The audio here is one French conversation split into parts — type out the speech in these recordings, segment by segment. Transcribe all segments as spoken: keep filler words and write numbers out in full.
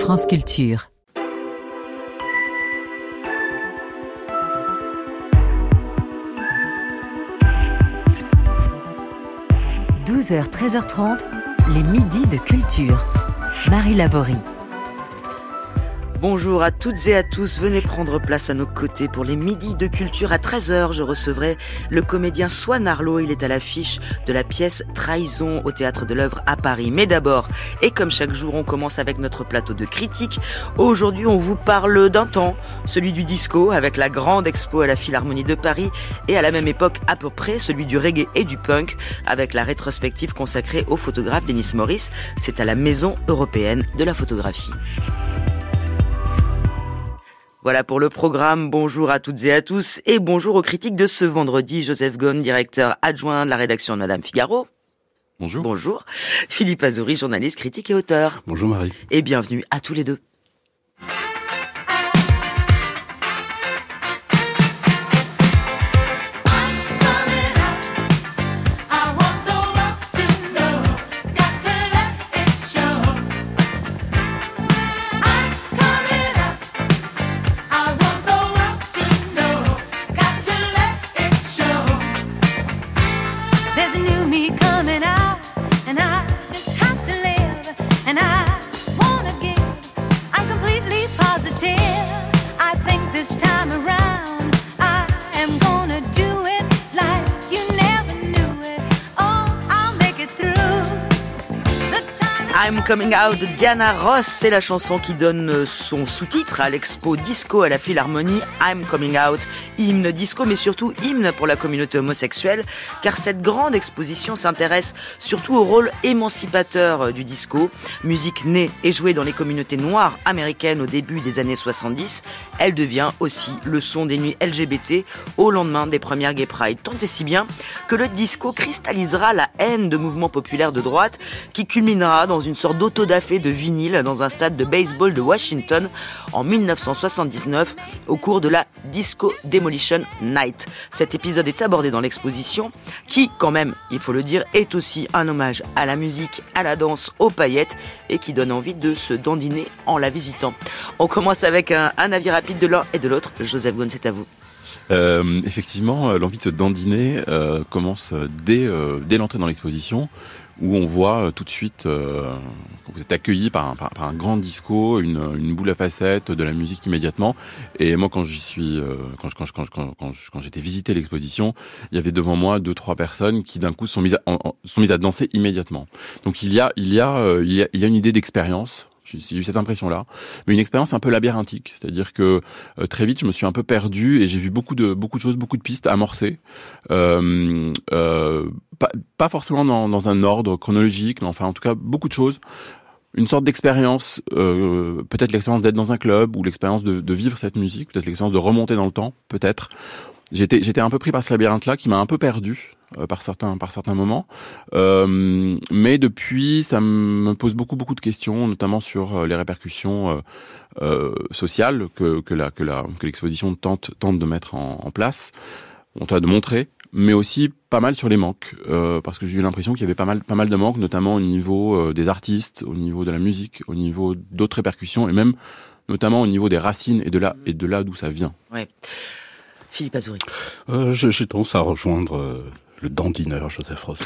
France Culture. douze heures treize heures trente, les midis de culture. Marie Laborie. Bonjour à toutes et à tous, venez prendre place à nos côtés pour les midis de culture. À treize heures, je recevrai le comédien Swan Arlo. Il est à l'affiche de la pièce Trahison au Théâtre de l'Œuvre à Paris. Mais d'abord, et comme chaque jour, on commence avec notre plateau de critiques. Aujourd'hui, on vous parle d'un temps, celui du disco, avec la grande expo à la Philharmonie de Paris, et à la même époque à peu près, celui du reggae et du punk, avec la rétrospective consacrée au photographe Denis Morris. C'est à la Maison européenne de la photographie. Voilà pour le programme. Bonjour à toutes et à tous et bonjour aux critiques de ce vendredi. Joseph Ghosn, directeur adjoint de la rédaction de Madame Figaro. Bonjour. Bonjour. Philippe Azoury, journaliste, critique et auteur. Bonjour Marie. Et bienvenue à tous les deux. I'm Coming Out de Diana Ross, c'est la chanson qui donne son sous-titre à l'expo disco à la Philharmonie. I'm Coming Out, hymne disco mais surtout hymne pour la communauté homosexuelle, car cette grande exposition s'intéresse surtout au rôle émancipateur du disco. Musique née et jouée dans les communautés noires américaines au début des années soixante-dix, elle devient aussi le son des nuits L G B T au lendemain des premières Gay Pride. Tant et si bien que le disco cristallisera la haine de mouvements populaires de droite qui culminera dans une sorte d'autodafé de vinyle dans un stade de baseball de Washington en dix-neuf cent soixante-dix-neuf au cours de la Disco Demolition Night. Cet épisode est abordé dans l'exposition qui, quand même, il faut le dire, est aussi un hommage à la musique, à la danse, aux paillettes et qui donne envie de se dandiner en la visitant. On commence avec un, un avis rapide de l'un et de l'autre. Joseph Ghosn, c'est à vous. Euh, effectivement, l'envie de se dandiner euh, commence dès, euh, dès l'entrée dans l'exposition, où on voit tout de suite euh, que vous êtes accueilli par un, par, par un grand disco, une, une boule à facettes, de la musique immédiatement. Et moi, quand j'y suis, euh, quand, quand, quand, quand, quand, quand j'étais visiter l'exposition, il y avait devant moi deux, trois personnes qui d'un coup sont mises à, en, sont mises à danser immédiatement. Donc il y a, il y a, euh, il y a, il y a une idée d'expérience. J'ai eu cette impression-là, mais une expérience un peu labyrinthique, c'est-à-dire que euh, très vite je me suis un peu perdu et j'ai vu beaucoup de beaucoup de choses, beaucoup de pistes amorcées, euh, euh, pas, pas forcément dans, dans un ordre chronologique, mais enfin en tout cas beaucoup de choses, une sorte d'expérience, euh, peut-être l'expérience d'être dans un club ou l'expérience de, de vivre cette musique, peut-être l'expérience de remonter dans le temps, peut-être. J'étais j'étais un peu pris par ce labyrinthe-là qui m'a un peu perdu. Euh, par certains par certains moments, euh, mais depuis ça me pose beaucoup beaucoup de questions, notamment sur euh, les répercussions euh, euh, sociales que que la que la que l'exposition tente tente de mettre en, en place, on tente de montrer, mais aussi pas mal sur les manques, euh, parce que j'ai eu l'impression qu'il y avait pas mal pas mal de manques, notamment au niveau euh, des artistes, au niveau de la musique, au niveau d'autres répercussions, et même notamment au niveau des racines et de là et de là d'où ça vient. Ouais. Philippe Azoury. Euh, j'ai tendance à rejoindre euh, le dandineur Joseph Ross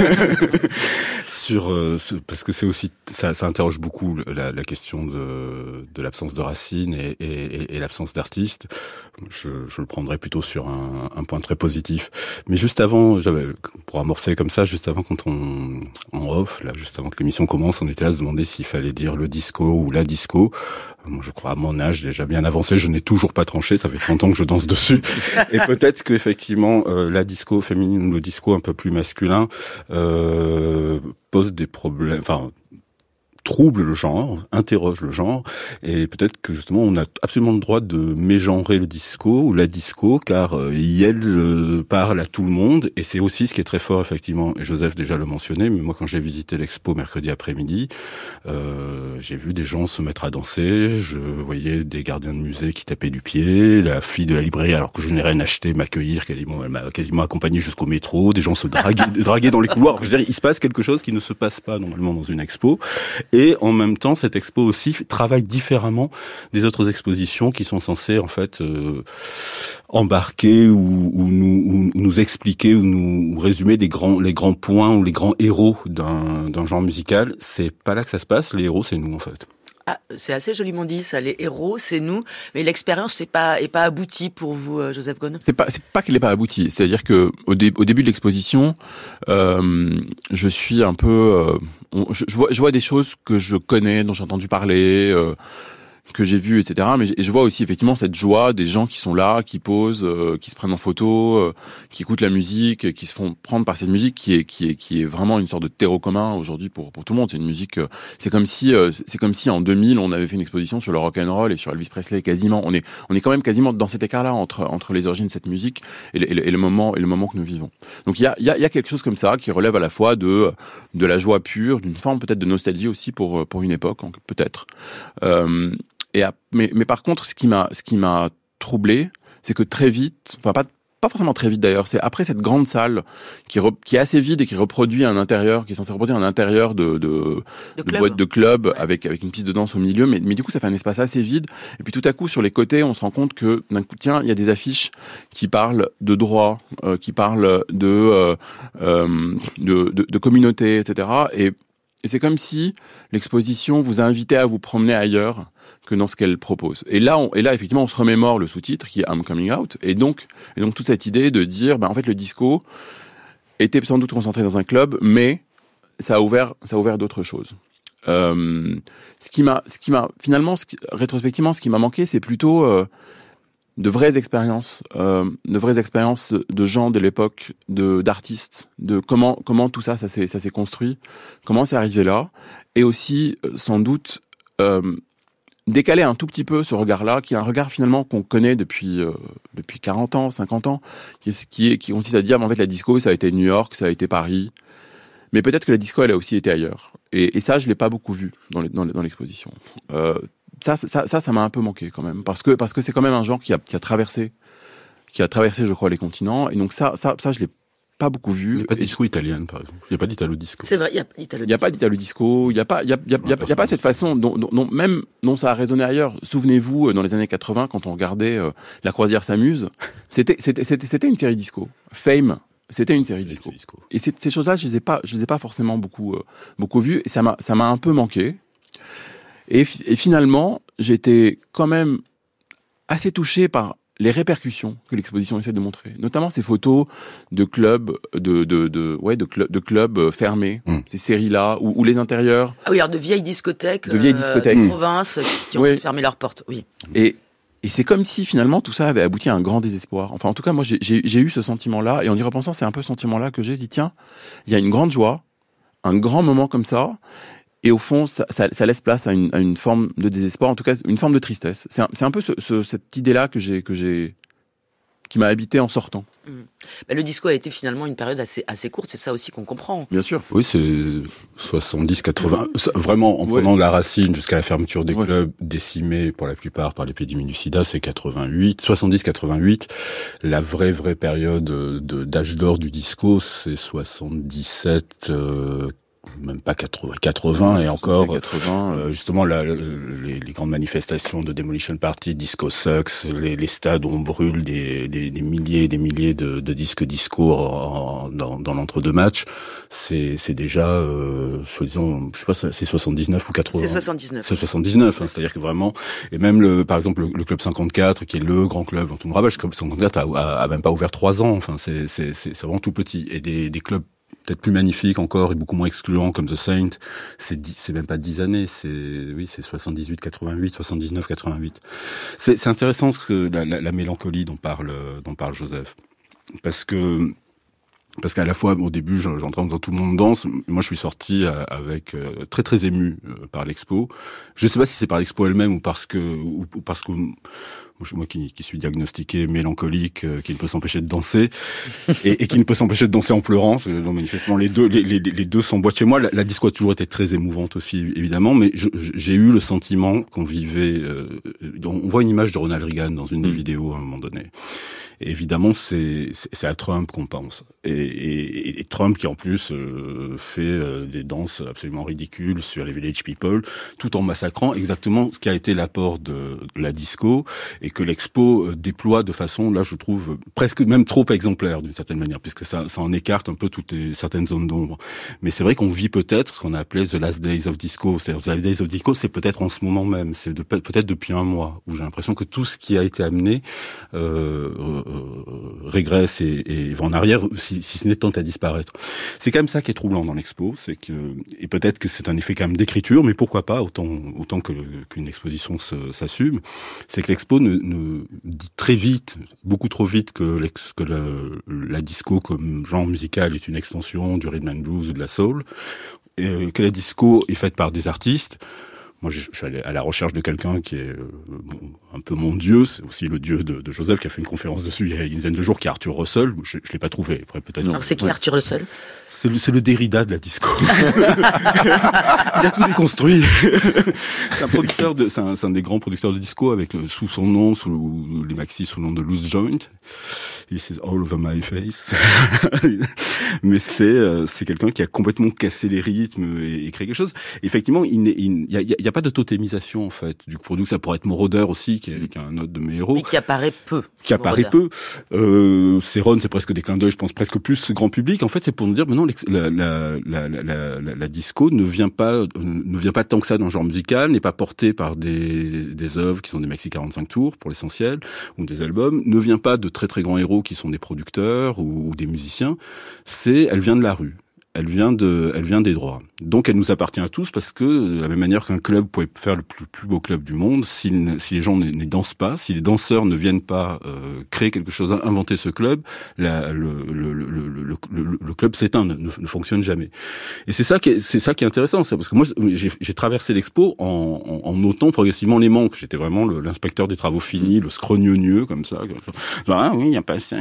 sur euh, ce, parce que c'est aussi ça, ça interroge beaucoup la, la question de, de l'absence de racines et, et, et l'absence d'artistes. Je, je le prendrais plutôt sur un, un point très positif. Mais juste avant, j'avais pour amorcer comme ça, juste avant quand on en off, là, juste avant que l'émission commence, on était là à se demander s'il fallait dire le disco ou la disco. Moi, je crois à mon âge déjà bien avancé, je n'ai toujours pas tranché. Ça fait trente ans que je danse dessus. Et peut-être qu'effectivement, euh, la disco féminine ou le disco un peu plus masculin euh, pose des problèmes, enfin trouble le genre, interroge le genre, et peut-être que justement on a absolument le droit de mégenrer le disco ou la disco, car euh, elle euh, parle à tout le monde, et c'est aussi ce qui est très fort effectivement, et Joseph déjà le mentionnait, mais moi quand j'ai visité l'expo mercredi après-midi, euh, j'ai vu des gens se mettre à danser, je voyais des gardiens de musée qui tapaient du pied, la fille de la librairie, alors que je n'ai rien acheté, m'accueillir, quasiment, elle m'a quasiment accompagné jusqu'au métro, des gens se draguaient, draguaient dans les couloirs. Je veux dire, il se passe quelque chose qui ne se passe pas normalement dans une expo, et Et en même temps, cette expo aussi travaille différemment des autres expositions qui sont censées en fait euh, embarquer ou, ou, nous, ou nous expliquer ou nous ou résumer les grands les grands points ou les grands héros d'un d'un genre musical. C'est pas là que ça se passe. Les héros, c'est nous en fait. Ah, c'est assez joliment dit, ça. Les héros, c'est nous. Mais l'expérience, c'est pas, est pas aboutie pour vous, euh, Joseph Ghosn. C'est pas, c'est pas qu'elle est pas aboutie. C'est-à-dire que au, dé, au début de l'exposition, euh, je suis un peu, euh, on, je, je vois, je vois des choses que je connais, dont j'ai entendu parler. Euh, que j'ai vu, et cetera. Mais je vois aussi effectivement cette joie des gens qui sont là, qui posent, euh, qui se prennent en photo, euh, qui écoutent la musique, qui se font prendre par cette musique qui est qui est qui est vraiment une sorte de terreau commun aujourd'hui pour pour tout le monde. C'est une musique, euh, c'est comme si euh, c'est comme si en deux mille on avait fait une exposition sur le rock and roll et sur Elvis Presley quasiment. On est on est quand même quasiment dans cet écart-là entre entre les origines de cette musique et le, et le, et le moment et le moment que nous vivons. Donc il y a il y a il y a quelque chose comme ça qui relève à la fois de de la joie pure, d'une forme peut-être de nostalgie aussi pour pour une époque peut-être. Euh, Et à, mais, mais par contre, ce qui m'a, ce qui m'a troublé, c'est que très vite, enfin pas, pas forcément très vite d'ailleurs, c'est après cette grande salle qui, re, qui est assez vide et qui reproduit un intérieur, qui est censé reproduire un intérieur de, de, de, de boîte de club ouais. avec, avec une piste de danse au milieu, mais, mais du coup ça fait un espace assez vide. Et puis tout à coup sur les côtés, on se rend compte que d'un coup, tiens, il y a des affiches qui parlent de droit, euh, qui parlent de, euh, euh, de, de, de communauté, et cetera. Et, et c'est comme si l'exposition vous invitait à vous promener ailleurs que dans ce qu'elle propose. Et là, on, et là, effectivement, on se remémore le sous-titre qui est I'm Coming Out. Et donc, et donc toute cette idée de dire, ben, en fait, le disco était sans doute concentré dans un club, mais ça a ouvert, ça a ouvert d'autres choses. Euh, ce qui m'a, ce qui m'a, finalement, ce qui, rétrospectivement, ce qui m'a manqué, c'est plutôt euh, de vraies expériences, euh, de vraies expériences de gens de l'époque, de d'artistes, de comment, comment tout ça, ça s'est, ça s'est construit, comment c'est arrivé là, et aussi, sans doute. Euh, décaler un tout petit peu ce regard-là, qui est un regard finalement qu'on connaît depuis euh, depuis quarante ans, cinquante ans, qui est qui, est, qui consiste à dire, mais en fait la disco ça a été New York, ça a été Paris, mais peut-être que la disco elle a aussi été ailleurs. Et, et ça je l'ai pas beaucoup vu dans les, dans, les, dans l'exposition. Euh, ça ça ça ça m'a un peu manqué quand même, parce que parce que c'est quand même un genre qui a qui a traversé qui a traversé je crois les continents, et donc ça ça ça je l'ai pas beaucoup vu. Il n'y a pas de disco italienne, par exemple. Il n'y a pas d'italo disco. C'est vrai, il y a italo disco. Il n'y a pas d'italo disco. Il n'y a pas, il y a, il y a, il y a, il y a pas cette façon dont, dont, dont, même, dont ça a résonné ailleurs. Souvenez-vous, dans les années quatre-vingts, quand on regardait euh, La Croisière s'amuse, c'était, c'était, c'était, c'était une série disco. Fame, c'était une série disco. disco. Et ces, ces choses-là, je les ai pas, je les ai pas forcément beaucoup, euh, beaucoup vues. Et ça m'a, ça m'a un peu manqué. Et, et finalement, j'étais quand même assez touché par les répercussions que l'exposition essaie de montrer, notamment ces photos de clubs, de de de ouais de clubs de clubs fermés, mmh. ces séries-là où, où les intérieurs. Ah oui, alors de vieilles discothèques, de vieilles discothèques, euh, de province qui ont oui. fermé leurs portes. Oui. Et et c'est comme si finalement tout ça avait abouti à un grand désespoir. Enfin, en tout cas, moi j'ai j'ai, j'ai eu ce sentiment-là, et en y repensant, c'est un peu ce sentiment-là que j'ai dit tiens, il y a une grande joie, un grand moment comme ça. Et au fond, ça, ça, ça laisse place à une, à une forme de désespoir, en tout cas une forme de tristesse. C'est un, c'est un peu ce, ce, cette idée-là que j'ai, que j'ai, qui m'a habité en sortant. Mmh. Bah, le disco a été finalement une période assez, assez courte, c'est ça aussi qu'on comprend. Bien sûr. Oui, c'est soixante-dix quatre-vingts, mmh. vraiment en prenant ouais. la racine jusqu'à la fermeture des ouais. clubs, décimés pour la plupart par l'épidémie du sida, c'est quatre-vingt-huit, soixante-dix quatre-vingt-huit. La vraie, vraie période de, d'âge d'or du disco, c'est soixante-dix-sept, euh, même pas quatre-vingts, quatre-vingts et encore quatre-vingts, euh, justement la, les, les grandes manifestations de Demolition Party, Disco Sucks, les, les stades où on brûle des, des, des milliers et des milliers de, de disques disco en, dans, dans l'entre-deux matchs, c'est, c'est déjà, euh, soi-disant, je sais pas, c'est soixante-dix-neuf ou quatre-vingts. C'est soixante-dix-neuf. C'est soixante-dix-neuf, hein, c'est-à-dire que vraiment, et même le, par exemple le, le club cinquante-quatre, qui est le grand club dont on me rappelle, le club cinquante-quatre a, a, a même pas ouvert trois ans, enfin c'est, c'est, c'est, c'est vraiment tout petit, et des, des clubs peut-être plus magnifique encore et beaucoup moins excluant comme The Saint, c'est dix, c'est même pas dix années, c'est oui, c'est soixante-dix-huit quatre-vingt-huit, soixante-dix-neuf quatre-vingt-huit. C'est c'est intéressant ce que la, la, la mélancolie dont parle dont parle Joseph, parce que parce qu'à la fois au début j'entends dans Tout le monde danse, moi je suis sorti avec euh, très très ému euh, par l'expo. Je sais pas si c'est par l'expo elle-même ou parce que ou, ou parce que moi qui, qui suis diagnostiqué mélancolique, euh, qui ne peut s'empêcher de danser et, et qui ne peut s'empêcher de danser en pleurant, parce que donc, manifestement les deux les, les, les deux s'emboîtent chez moi. La, la disco a toujours été très émouvante aussi évidemment, mais je, j'ai eu le sentiment qu'on vivait. Euh, on voit une image de Ronald Reagan dans une des mmh. vidéos à un moment donné. Et évidemment, c'est, c'est, c'est à Trump qu'on pense. Et, et, et Trump qui en plus euh, fait euh, des danses absolument ridicules sur les Village People, tout en massacrant exactement ce qui a été l'apport de, de la disco et que l'expo euh, déploie de façon, là je trouve, presque même trop exemplaire d'une certaine manière, puisque ça, ça en écarte un peu toutes les, certaines zones d'ombre. Mais c'est vrai qu'on vit peut-être ce qu'on a appelé The Last Days of Disco. C'est-à-dire, The Last Days of Disco, c'est peut-être en ce moment même, c'est de, peut-être depuis un mois, où j'ai l'impression que tout ce qui a été amené euh, euh, régresse et, et va en arrière, si, si ce n'est tente à disparaître. C'est quand même ça qui est troublant dans l'expo, c'est que, et peut-être que c'est un effet quand même d'écriture, mais pourquoi pas, autant, autant que, qu'une exposition se, s'assume, c'est que l'expo ne, ne dit très vite, beaucoup trop vite, que, l'ex, que la, la disco comme genre musical est une extension du rhythm and blues ou de la soul, et que la disco est faite par des artistes. Moi, je suis allé à la recherche de quelqu'un qui est euh, un peu mon dieu. C'est aussi le dieu de, de Joseph qui a fait une conférence dessus il y a une dizaine de jours, qui est Arthur Russell. Je, je l'ai pas trouvé. Après, peut-être. Alors, c'est qui ouais. Arthur Russell? C'est le, c'est le Derrida de la disco. Il a tout déconstruit. C'est un producteur de, c'est un, c'est un des grands producteurs de disco avec le, sous son nom, sous les maxis sous le nom de Loose Joint. He says all over my face. Mais c'est, euh, c'est quelqu'un qui a complètement cassé les rythmes et, et créé quelque chose. Effectivement, il n'y a, il y a pas de totémisation, en fait, du produit. Ça pourrait être Moroder aussi, qui est, qui est un autre de mes héros. Mais qui apparaît peu. Qui apparaît Moroder. peu. Euh, Céron, c'est presque des clins d'œil, je pense, presque plus grand public. En fait, c'est pour nous dire, mais non, la, la, la, la, la, la, la disco ne vient pas, ne vient pas tant que ça dans le genre musical, n'est pas portée par des, des œuvres qui sont des maxi quarante-cinq tours, pour l'essentiel, ou des albums, ne vient pas de très très grands héros qui sont des producteurs ou, ou des musiciens. C'est, elle vient de la rue. Elle vient de, elle vient des droits. Donc elle nous appartient à tous parce que de la même manière qu'un club pouvait faire le plus, plus beau club du monde, si, si les gens ne, ne dansent pas, si les danseurs ne viennent pas euh, créer quelque chose, inventer ce club, la, le, le, le, le, le, le club s'éteint, ne, ne fonctionne jamais. Et c'est ça qui est, c'est ça qui est intéressant, c'est parce que moi j'ai, j'ai traversé l'expo en, en, en notant progressivement les manques. J'étais vraiment le, l'inspecteur des travaux finis, le scrogneux comme ça. Genre, ah oui, il y a pas ça,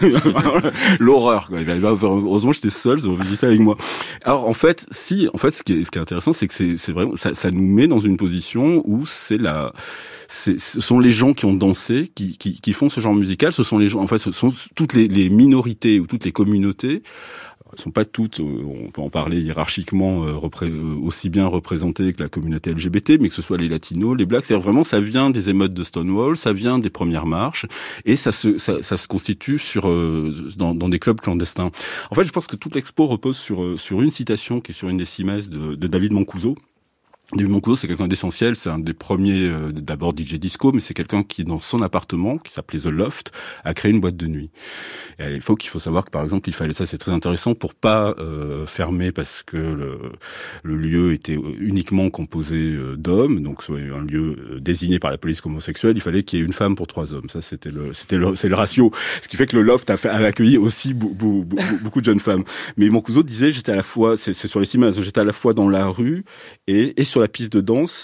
l'horreur. Quoi. Heureusement j'étais seul, ça m'a visité avec moi. Alors en fait, si, en fait, ce qui est, ce qui est intéressant, c'est que c'est, c'est vraiment, ça, ça nous met dans une position où c'est la, c'est, ce sont les gens qui ont dansé, qui, qui, qui font ce genre musical. Ce sont les gens, en fait, ce sont toutes les, les minorités ou toutes les communautés. Elles sont pas toutes, on peut en parler hiérarchiquement, euh, repré- aussi bien représentées que la communauté L G B T, mais que ce soit les latinos, les blacks, c'est-à-dire vraiment, ça vient des émeutes de Stonewall, ça vient des premières marches, et ça se, ça, ça se constitue sur, euh, dans, dans des clubs clandestins. En fait, je pense que toute l'expo repose sur, sur une citation qui est sur une des cimaises de, de David Mancuso. David Mancuso, c'est quelqu'un d'essentiel, c'est un des premiers, euh, d'abord D J disco, mais c'est quelqu'un qui, dans son appartement, qui s'appelait The Loft, a créé une boîte de nuit. Et il faut qu'il faut savoir que, par exemple, il fallait, ça c'est très intéressant, pour pas euh, fermer parce que le, le lieu était uniquement composé d'hommes, donc soit un lieu désigné par la police comme homosexuel, il fallait qu'il y ait une femme pour trois hommes. Ça, c'était le, c'était le, c'est le ratio. Ce qui fait que le Loft a, fait, a accueilli aussi beaucoup, beaucoup, beaucoup de jeunes femmes. Mais Mancuso disait, j'étais à la fois, c'est, c'est sur les images, j'étais à la fois dans la rue et, et sur la piste de danse.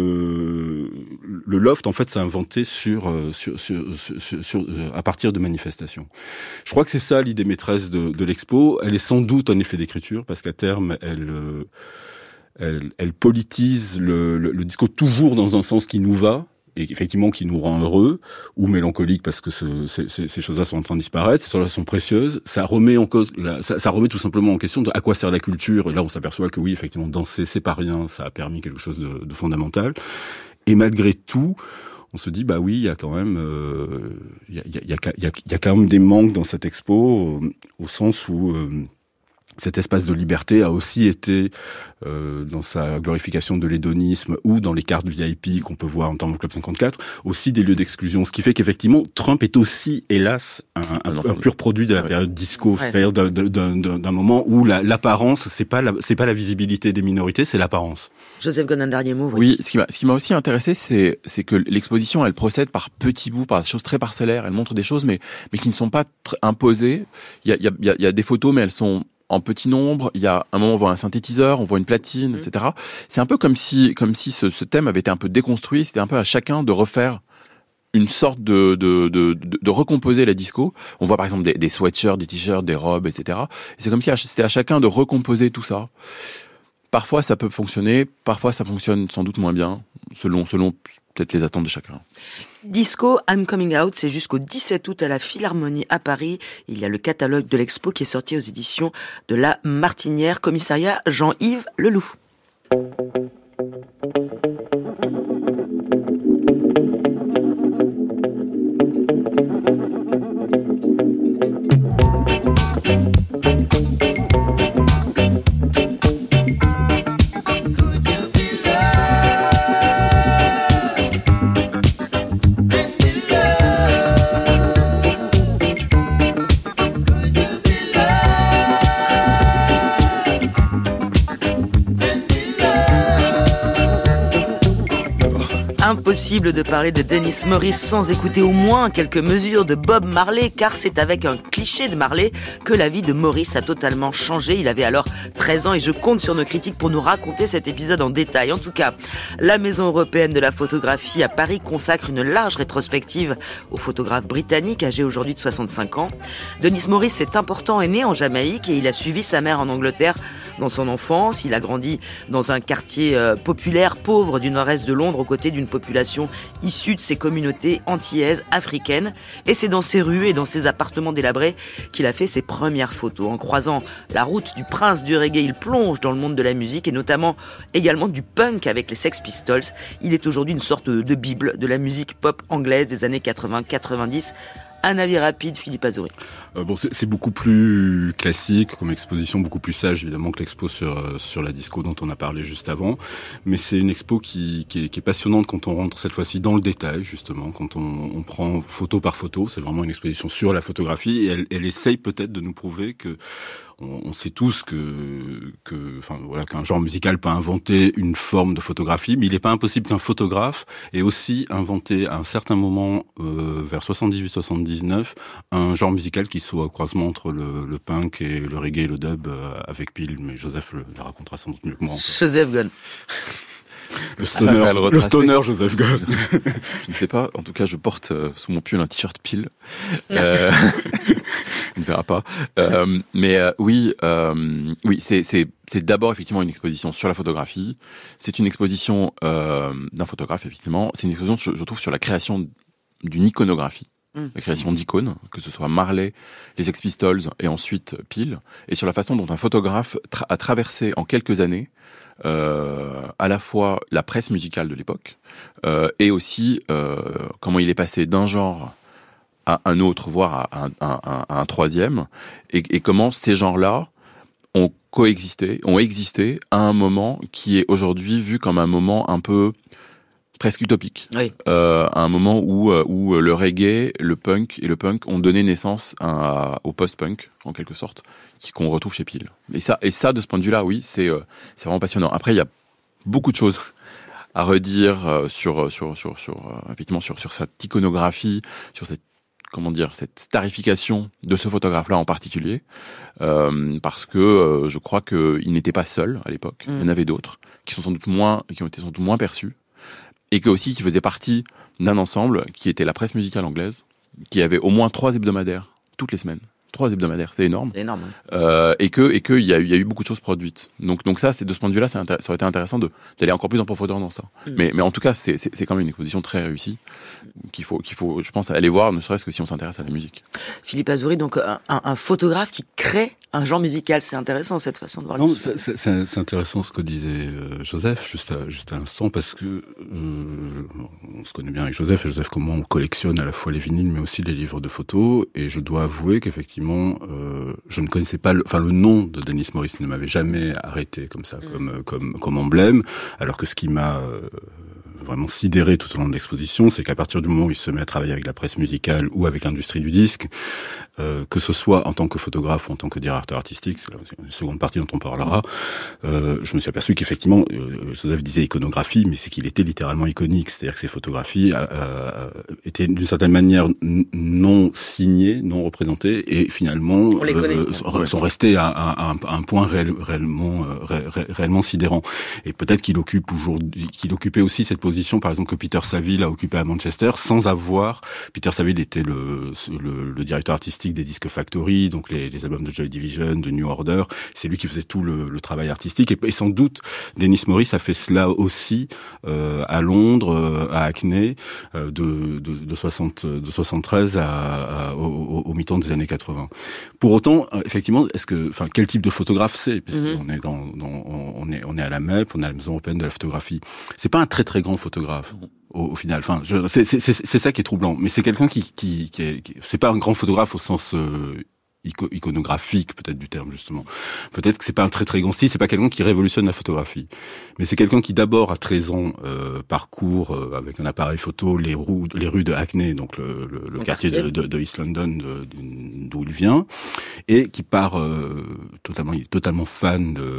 Le, le Loft, en fait, s'est inventé sur, sur, sur, sur, sur, à partir de manifestations. Je crois que c'est ça l'idée maîtresse de, de l'expo. Elle est sans doute un effet d'écriture, parce qu'à terme, elle, elle, elle politise le, le, le disco toujours dans un sens qui nous va, et effectivement qui nous rend heureux, ou mélancolique parce que ce, ces, ces choses-là sont en train de disparaître, ces choses-là sont précieuses. Ça remet en cause, ça, ça remet tout simplement en question de à quoi sert la culture. Et là, on s'aperçoit que oui, effectivement, danser, c'est pas rien, ça a permis quelque chose de, de fondamental. Et malgré tout, on se dit, bah oui, il y a quand même, il euh, y, a, y, a, y, a, y a quand même des manques dans cette expo, euh, au sens où euh, cet espace de liberté a aussi été, euh, dans sa glorification de l'hédonisme ou dans les cartes V I P qu'on peut voir en tant que Club cinquante-quatre, aussi des lieux d'exclusion. Ce qui fait qu'effectivement, Trump est aussi, hélas, un, un, un pur produit de la période disco, ouais. C'est-à-dire d'un, d'un, d'un, d'un moment où la, l'apparence, c'est pas la, c'est pas la visibilité des minorités, c'est l'apparence. Joseph Gonin, dernier mot. Oui, oui ce qui m'a, ce qui m'a aussi intéressé, c'est, c'est que l'exposition, elle procède par petits bouts, par des choses très parcellaires. Elle montre des choses, mais, mais qui ne sont pas tr- imposées. Il y a, il y a, il y a des photos, mais elles sont en petit nombre. Il y a un moment, on voit un synthétiseur, on voit une platine, mmh. et cetera. C'est un peu comme si, comme si ce, ce thème avait été un peu déconstruit. C'était un peu à chacun de refaire une sorte de, de, de, de, de recomposer la disco. On voit par exemple des, des sweatshirts, des t-shirts, des robes, et cetera. Et c'est comme si c'était à chacun de recomposer tout ça. Parfois, ça peut fonctionner. Parfois, ça fonctionne sans doute moins bien. selon, selon peut-être les attentes de chacun. Disco, I'm Coming Out, c'est jusqu'au dix-sept août à la Philharmonie à Paris. Il y a le catalogue de l'expo qui est sorti aux éditions de La Martinière, commissariat Jean-Yves Leloup. Impossible de parler de Dennis Morris sans écouter au moins quelques mesures de Bob Marley, car c'est avec un cliché de Marley que la vie de Morris a totalement changé. Il avait alors treize ans et je compte sur nos critiques pour nous raconter cet épisode en détail. En tout cas, la Maison européenne de la photographie à Paris consacre une large rétrospective au photographe britannique âgé aujourd'hui de soixante-cinq ans. Dennis Morris, c'est important, est né en Jamaïque et il a suivi sa mère en Angleterre dans son enfance. Il a grandi dans un quartier euh, populaire pauvre du nord-est de Londres aux côtés d'une population issue de ces communautés antillaises africaines. Et c'est dans ces rues et dans ces appartements délabrés qu'il a fait ses premières photos. En croisant la route du prince du reggae, il plonge dans le monde de la musique et notamment également du punk avec les Sex Pistols. Il est aujourd'hui une sorte de bible de la musique pop anglaise des années quatre-vingts quatre-vingt-dix. Un avis rapide, Philippe Azouri. Euh, bon, c'est, c'est beaucoup plus classique comme exposition, beaucoup plus sage évidemment que l'expo sur sur la disco dont on a parlé juste avant. Mais c'est une expo qui qui est, qui est passionnante quand on rentre cette fois-ci dans le détail justement, quand on, on prend photo par photo. C'est vraiment une exposition sur la photographie et elle, elle essaye peut-être de nous prouver que on, on sait tous que que enfin voilà qu'un genre musical peut inventer une forme de photographie, mais il n'est pas impossible qu'un photographe ait aussi inventé à un certain moment euh, vers soixante-dix-huit soixante-dix-neuf un genre musical qui soit au croisement entre le, le punk et le reggae et le dub euh, avec Peel, mais Joseph le, le racontera sans doute mieux que moi. Joseph Gunn. Le stoner, le, le stoner Joseph Goss. Je ne sais pas, en tout cas je porte euh, sous mon pull un t-shirt Peel. Euh, on ne verra pas. Euh, mais euh, oui, euh, oui, c'est, c'est, c'est d'abord effectivement une exposition sur la photographie. C'est une exposition euh, d'un photographe effectivement. C'est une exposition, je, je trouve, sur la création d'une iconographie. La création d'icônes, que ce soit Marley, les Sex Pistols et ensuite Peel, et sur la façon dont un photographe tra- a traversé en quelques années euh, à la fois la presse musicale de l'époque euh, et aussi euh, comment il est passé d'un genre à un autre, voire à un, à un, à un troisième, et, et comment ces genres-là ont coexisté, ont existé à un moment qui est aujourd'hui vu comme un moment un peu presque utopique, oui. euh, à un moment où où le reggae, le punk et le punk ont donné naissance à, au post-punk en quelque sorte, qui qu'on retrouve chez Peel. Et ça, et ça de ce point de vue-là, oui, c'est euh, c'est vraiment passionnant. Après, il y a beaucoup de choses à redire euh, sur sur sur sur euh, effectivement sur sur cette iconographie, sur cette comment dire cette starification de ce photographe-là en particulier, euh, parce que euh, je crois que il n'était pas seul à l'époque. Mm. Il y en avait d'autres qui sont sans doute moins qui ont été sans doute moins perçus. Et que aussi qui faisait partie d'un ensemble qui était la presse musicale anglaise, qui avait au moins trois hebdomadaires toutes les semaines. Trois hebdomadaires, c'est énorme. C'est énorme. Euh, et que et que il y a eu il y a eu beaucoup de choses produites. Donc donc ça, c'est de ce point de vue-là, c'est intér- ça aurait été intéressant de d'aller encore plus en profondeur dans ça. Mm. Mais mais en tout cas, c'est c'est c'est quand même une exposition très réussie qu'il faut qu'il faut, je pense, aller voir, ne serait-ce que si on s'intéresse à la musique. Philippe Azouri, donc un, un photographe qui crée un genre musical, c'est intéressant cette façon de voir les choses. Non, c'est, c'est, c'est intéressant ce que disait euh, Joseph juste à, juste à l'instant, parce que euh, on se connaît bien avec Joseph, et Joseph comment on collectionne à la fois les vinyles mais aussi les livres de photos, et je dois avouer qu'effectivement euh, je ne connaissais pas, le, enfin le nom de Dennis Morris ne m'avait jamais arrêté comme ça, mmh. comme comme comme emblème, alors que ce qui m'a euh, vraiment sidéré tout au long de l'exposition, c'est qu'à partir du moment où il se met à travailler avec la presse musicale ou avec l'industrie du disque, euh, que ce soit en tant que photographe ou en tant que directeur artistique, c'est la seconde partie dont on parlera, euh, je me suis aperçu qu'effectivement, euh, Joseph disait iconographie, mais c'est qu'il était littéralement iconique, c'est-à-dire que ces photographies euh, étaient d'une certaine manière n- non signées, non représentées, et finalement euh, sont, sont restées à, à, à un point réel, réellement, euh, ré, ré, réellement sidérant. Et peut-être qu'il occupe aujourd'hui, qu'il occupait aussi cette position position, par exemple, que Peter Saville a occupée à Manchester, sans avoir... Peter Saville était le, le, le directeur artistique des Disc Factory, donc les, les albums de Joy Division, de New Order. C'est lui qui faisait tout le, le travail artistique. Et, et sans doute, Dennis Morris a fait cela aussi euh, à Londres, euh, à Hackney, euh, de, de, de, soixante, de soixante-treize à, à, au, au mi-temps des années quatre-vingts. Pour autant, effectivement, est-ce que, enfin, quel type de photographe c'est? Puisqu'on mm-hmm. est dans, dans, on est, on est à la M E P, on est à la Maison européenne de la photographie. C'est pas un très très grand photographe. Au, au final, enfin, je, c'est, c'est, c'est, c'est ça qui est troublant. Mais c'est quelqu'un qui, qui, qui, est, qui c'est pas un grand photographe au sens euh, ico- iconographique peut-être du terme justement. Peut-être que c'est pas un très très grand style. C'est pas quelqu'un qui révolutionne la photographie. Mais c'est quelqu'un qui d'abord à treize ans euh, parcourt euh, avec un appareil photo les rues, les rues de Hackney, donc le, le, le quartier, quartier de, de, de East London, de, de, d'où il vient, et qui part euh, totalement, il est totalement fan de,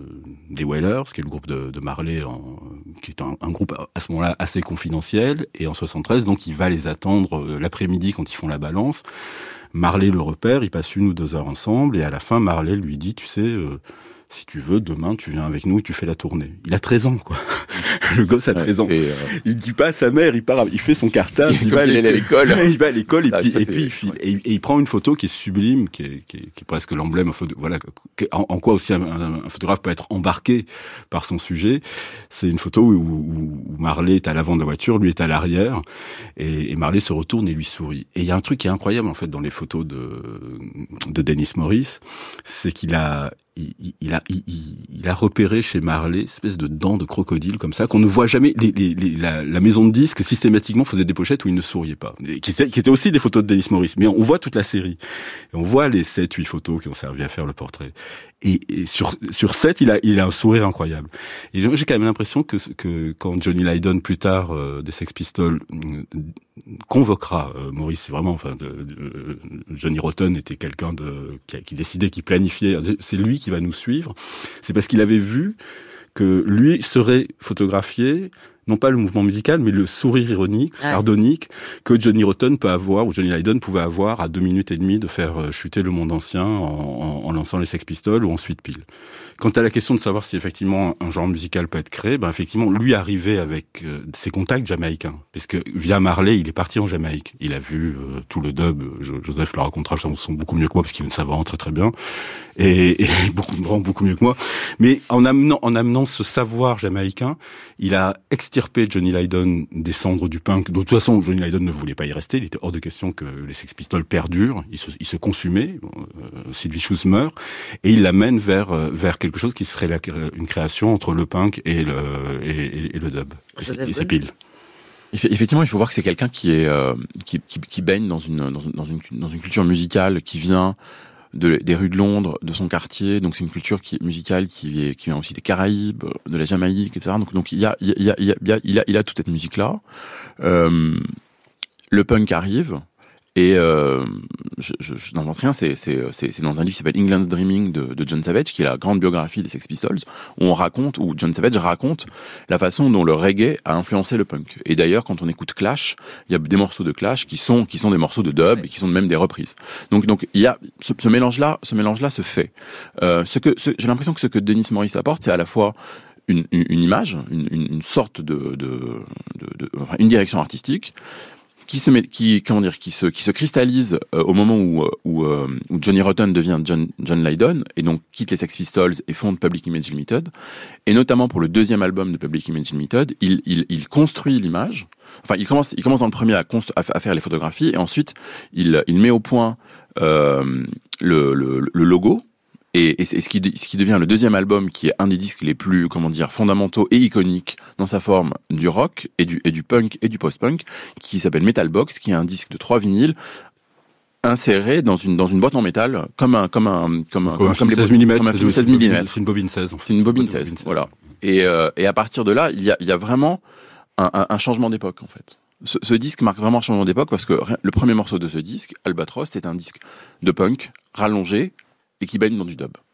des Wailers, qui est le groupe de, de Marley, en, qui est un, un groupe à ce moment-là assez confidentiel, et en soixante-treize, donc il va les attendre euh, l'après-midi quand ils font la balance. Marley le repère, ils passent une ou deux heures ensemble, et à la fin, Marley lui dit, tu sais, euh, si tu veux, demain, tu viens avec nous et tu fais la tournée. Il a treize ans, quoi. Le gosse a treize ans. Euh... Il dit pas à sa mère, il part, il fait son cartable, il, il va à l'école. Il va à l'école et puis, ça, et puis il file. Et, et il prend une photo qui est sublime, qui est, qui est, qui est presque l'emblème, voilà, en, en quoi aussi un, un photographe peut être embarqué par son sujet. C'est une photo où, où, où Marley est à l'avant de la voiture, lui est à l'arrière, et, et Marley se retourne et lui sourit. Et il y a un truc qui est incroyable, en fait, dans les photos de, de Dennis Morris, c'est qu'il a, Il, il, a, il, il a repéré chez Marley une espèce de dents de crocodile comme ça qu'on ne voit jamais. Les, les, les, la, la maison de disques systématiquement faisait des pochettes où il ne souriait pas, et qui, qui étaient aussi des photos de Dennis Morris. Mais on voit toute la série, et on voit les sept, huit photos qui ont servi à faire le portrait. Et, et sur sur sept, il a il a un sourire incroyable. Et j'ai quand même l'impression que que quand Johnny Lydon plus tard euh, des Sex Pistols euh, convoquera euh, Morris, c'est vraiment enfin de, de, Johnny Rotten était quelqu'un de qui, qui décidait, qui planifiait. C'est lui qui va nous suivre. C'est parce qu'il avait vu que lui serait photographié, non pas le mouvement musical, mais le sourire ironique, ah. sardonique, que Johnny Rotten peut avoir, ou Johnny Lydon pouvait avoir à deux minutes et demie de faire chuter le monde ancien en, en, en lançant les Sex Pistols ou ensuite Peel. Quant à la question de savoir si effectivement un genre musical peut être créé, ben effectivement, lui arrivait avec euh, ses contacts jamaïcains, puisque via Marley, il est parti en Jamaïque. Il a vu euh, tout le dub. Joseph le racontera, je pense, beaucoup mieux que moi, parce qu'il savait vraiment très très bien, et, et beaucoup, beaucoup mieux que moi. Mais en amenant, en amenant ce savoir jamaïcain, il a extirpé Johnny Lydon des cendres du punk. De toute façon, Johnny Lydon ne voulait pas y rester. Il était hors de question que les Sex Pistols perdurent. Ils se, ils se consumaient. Euh, Sid Vicious meurt, et il l'amène vers vers quelque chose qui serait la, une création entre le punk et le et, et le dub. Et c'est Peel. Effectivement, il faut voir que c'est quelqu'un qui est euh, qui, qui qui baigne dans une dans une dans une dans une culture musicale qui vient de, des rues de Londres, de son quartier. Donc c'est une culture qui est musicale qui est, qui vient aussi des Caraïbes, de la Jamaïque, et cetera. Donc donc il y a il y a il y a il y a il a, il a toute cette musique là. Euh, le punk arrive. Et euh, je, je, je n'invente rien, c'est, c'est, c'est, c'est dans un livre qui s'appelle England's Dreaming de, de John Savage, qui est la grande biographie des Sex Pistols, où on raconte, où John Savage raconte la façon dont le reggae a influencé le punk. Et d'ailleurs, quand on écoute Clash, il y a des morceaux de Clash qui sont qui sont des morceaux de dub et qui sont même des reprises. Donc donc il y a ce, ce mélange-là, ce mélange-là se fait. Euh, ce que ce, j'ai l'impression que ce que Dennis Morris apporte, c'est à la fois une, une, une image, une, une sorte de, de, de, de enfin, une direction artistique. Qui se met, qui comment dire, qui se qui se cristallise euh, au moment où où, euh, où Johnny Rotten devient John John Lydon et donc quitte les Sex Pistols et fonde Public Image Limited, et notamment pour le deuxième album de Public Image Limited, il il il construit l'image. Enfin, il commence il commence dans le premier à, const- à, à faire les photographies, et ensuite il il met au point euh, le, le le logo. Et, et ce qui, ce qui devient le deuxième album, qui est un des disques les plus, comment dire, fondamentaux et iconiques dans sa forme du rock et du, et du punk et du post-punk, qui s'appelle Metal Box, qui est un disque de trois vinyles inséré dans une dans une boîte en métal, comme un comme un comme un comme, comme, comme seize millimètres, comme un film seize millimètres. C'est une bobine seize. C'est une bobine seize, voilà. Et euh, et à partir de là, il y a il y a vraiment un, un, un changement d'époque, en fait. Ce, ce disque marque vraiment un changement d'époque, parce que le premier morceau de ce disque, Albatros, c'est un disque de punk rallongé et qui baigne dans du dub.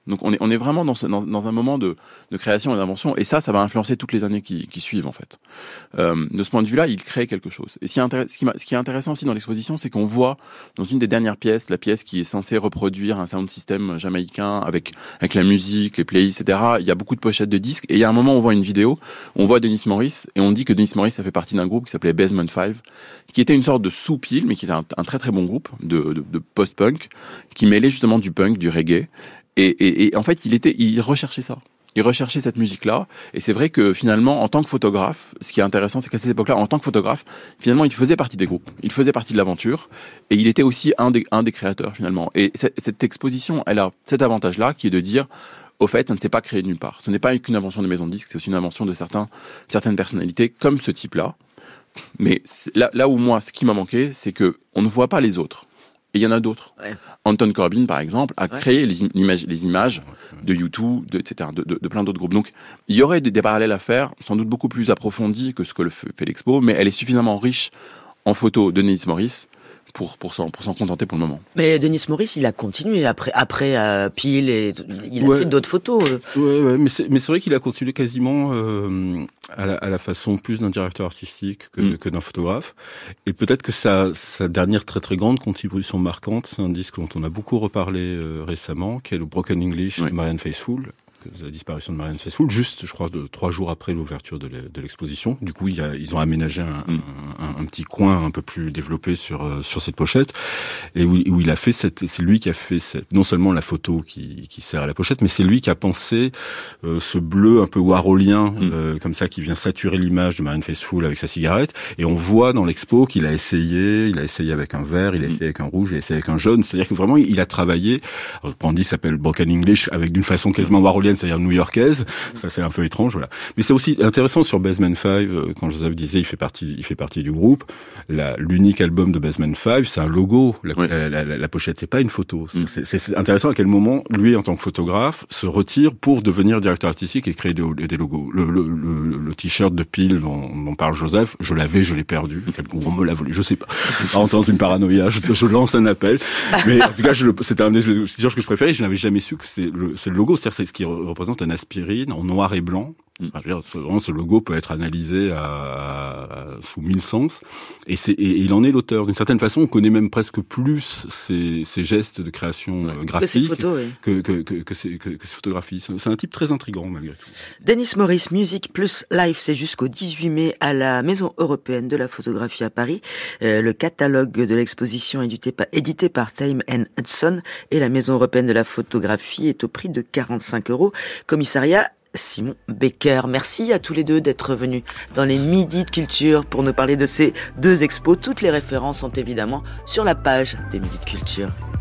Donc on est on est vraiment dans ce, dans, dans un moment de de création et d'invention, et ça ça va influencer toutes les années qui qui suivent en fait. Euh, de ce point de vue-là, il crée quelque chose. Et ce qui est intéressant, ce qui, ce qui est intéressant aussi dans l'exposition, c'est qu'on voit dans une des dernières pièces, la pièce qui est censée reproduire un sound system jamaïcain avec avec la musique, les playlists, et cetera. Il y a beaucoup de pochettes de disques, et il y a un moment où on voit une vidéo, on voit Dennis Morris, et on dit que Dennis Morris ça fait partie d'un groupe qui s'appelait Basement Five, qui était une sorte de sous-pile, mais qui était un, un très très bon groupe de, de, de post-punk, qui mêlait justement du punk, du reggae. Et, et, et en fait, il était, il recherchait ça. Il recherchait cette musique-là. Et c'est vrai que finalement, en tant que photographe, ce qui est intéressant, c'est qu'à cette époque-là, en tant que photographe, finalement, il faisait partie des groupes. Il faisait partie de l'aventure. Et il était aussi un des, un des créateurs, finalement. Et cette, cette exposition, elle a cet avantage-là, qui est de dire, au fait, ça ne s'est pas créé nulle part. Ce n'est pas qu'une invention des maisons de disques, c'est aussi une invention de certains, certaines personnalités, comme ce type-là. Mais là, là où moi, ce qui m'a manqué, c'est que on ne voit pas les autres. Et il y en a d'autres. Ouais. Anton Corbijn, par exemple, a ouais. créé les images, les images de U deux, de, et cetera, de, de, de plein d'autres groupes. Donc, il y aurait des, des parallèles à faire, sans doute beaucoup plus approfondis que ce que le fait l'expo, mais elle est suffisamment riche en photos de Dennis Morris pour pour s'en pour s'en contenter pour le moment. Mais Dennis Morris, il a continué après après euh, Peel, et il a ouais. fait d'autres photos. Ouais, ouais, mais c'est mais c'est vrai qu'il a continué quasiment euh, à la à la façon plus d'un directeur artistique que mm. que d'un photographe. Et peut-être que sa sa dernière très très grande contribution marquante, c'est un disque dont on a beaucoup reparlé euh, récemment, qui est le Broken English ouais. de Marianne Faithfull. La disparition de Marianne Faithfull, juste, je crois, de trois jours après l'ouverture de, de l'exposition. Du coup, il y a, ils ont aménagé un, mm. un, un petit coin un peu plus développé sur euh, sur cette pochette, et où, où il a fait cette. C'est lui qui a fait cette, non seulement la photo qui, qui sert à la pochette, mais c'est lui qui a pensé euh, ce bleu un peu warholien, mm. euh, comme ça, qui vient saturer l'image de Marianne Faithfull avec sa cigarette. Et on voit dans l'expo qu'il a essayé, il a essayé avec un vert, il a essayé avec un rouge, il a essayé avec un jaune. C'est-à-dire que vraiment, il a travaillé. Alors, le disque s'appelle Broken English, avec d'une façon quasiment warholienne, c'est-à-dire new-yorkaise. Ça, c'est un peu étrange, voilà. Mais c'est aussi intéressant sur Basement Five, quand Joseph disait, il fait partie, il fait partie du groupe. La, l'unique album de Basement Five, c'est un logo. La, oui. la, la, la, la pochette, c'est pas une photo. Mm. C'est, c'est, c'est intéressant à quel moment, lui, en tant que photographe, se retire pour devenir directeur artistique et créer des, des logos. Le, le, le, le t-shirt de Peel dont, dont parle Joseph, je l'avais, je l'ai perdu. On me l'a volé, je sais pas. En dans une paranoïa, je, je lance un appel. Mais en tout cas, je, c'était un des t-shirts que je préférais. Je n'avais jamais su que c'est le, c'est le logo. C'est-à-dire, c'est ce qui représente un aspirine en noir et blanc. Enfin, je veux dire, vraiment, ce logo peut être analysé à, à, sous mille sens, et, c'est, et, et il en est l'auteur. D'une certaine façon, on connaît même presque plus ces, ces gestes de création ouais, graphique que, photos, oui. que, que, que, que, ces, que, que ces photographies. C'est, c'est un type très intrigant malgré tout. Dennis Morris, Musique plus Life, c'est jusqu'au dix-huit mai à la Maison européenne de la photographie à Paris. Euh, le catalogue de l'exposition édité par, édité par Time and Hudson et la Maison européenne de la photographie est au prix de quarante-cinq euros. Commissariat Simon Becker. Merci à tous les deux d'être venus dans les Midis de Culture pour nous parler de ces deux expos. Toutes les références sont évidemment sur la page des Midis de Culture.